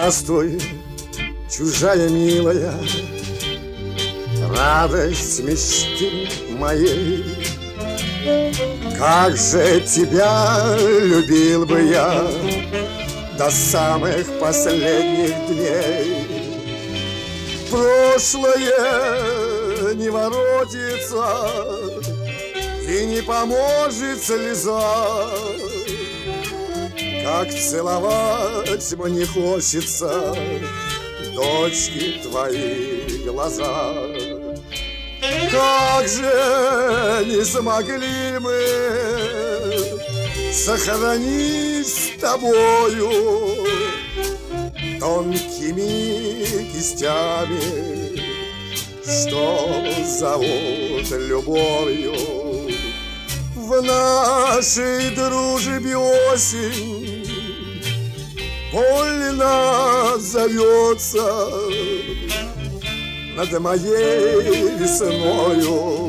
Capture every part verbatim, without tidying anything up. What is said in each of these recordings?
Здравствуй, чужая милая, радость мечты моей. Как же тебя любил бы я до самых последних дней. Прошлое не воротится и не поможет слеза. Как целовать мне хочется, дочки, твои глаза. Как же не смогли мы сохранить с тобою тонкими кистями, что зовут любовью. В нашей дружбе осень больно зовется, над моей весною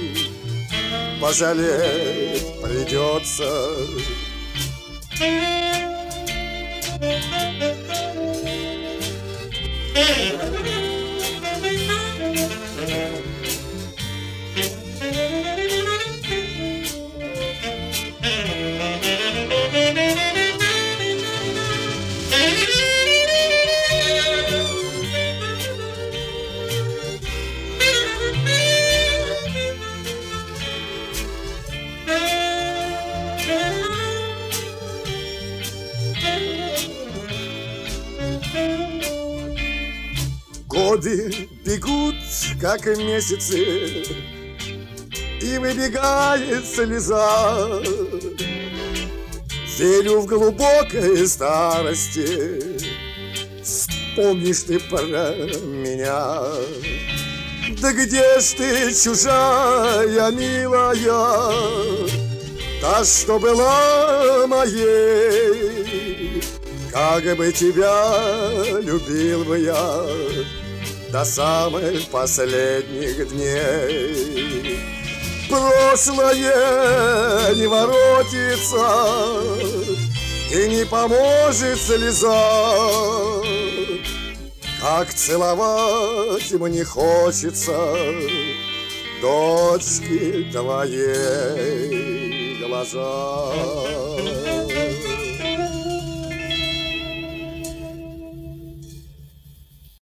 пожалеть придется. Годы бегут, как месяцы, и выбегает слеза. Верю в глубокой старости, вспомнишь ты про меня. Да где ж ты, чужая милая, та, что была моей? Как бы тебя любил бы я до самых последних дней. Прошлое не воротится и не поможет слеза. Как целовать мне хочется, дочки, твои глаза.